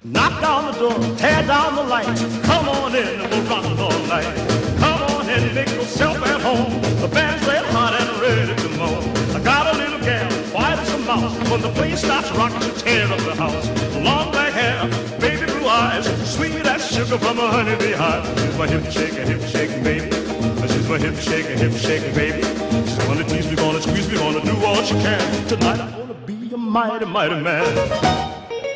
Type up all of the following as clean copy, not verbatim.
Knock down the door, tear down the lights. Come on in and we'll rock all night. Come on in, make yourself at home. The band's red hot and ready to moan. I got a little gal, white as a mouse. When the place starts rocking, she tear up the house. Long black hair, baby blue eyes, sweet as sugar from a honeybee hive. She's my hip shaking baby. She's my hip shaking baby. She's gonna tease me, gonna squeeze me, gonna do all she can. Tonight I'm gonna be a mighty, mighty man.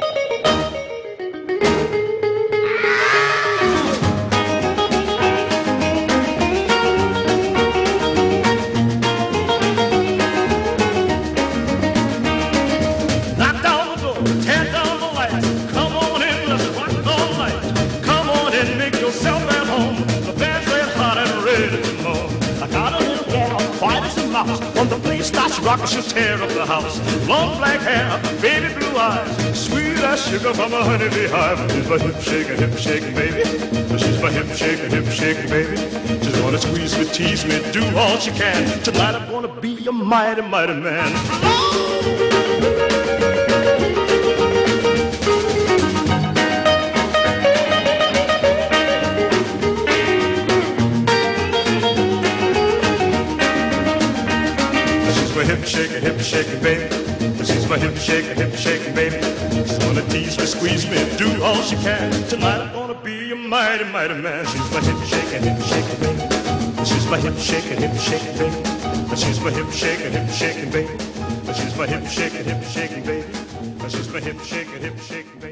When the place starts rocking, she'll tear up the house. Long black hair, baby blue eyes, sweet as sugar from a honeybee hive. She's my hip shaking baby. She's my hip shaking baby. She's gonna squeeze me, tease me, do all she can. Tonight I'm gonna be a mighty, mighty man. Hip shaking baby. She's my hip shaking baby. She's gonna tease me, squeeze me, do all she can. Tonight I'm gonna be a mighty, mighty man. She's my hip shaking baby. She's my hip shaking baby. She's my hip shaking baby. She's my hip shaking baby. She's my hip shaking baby.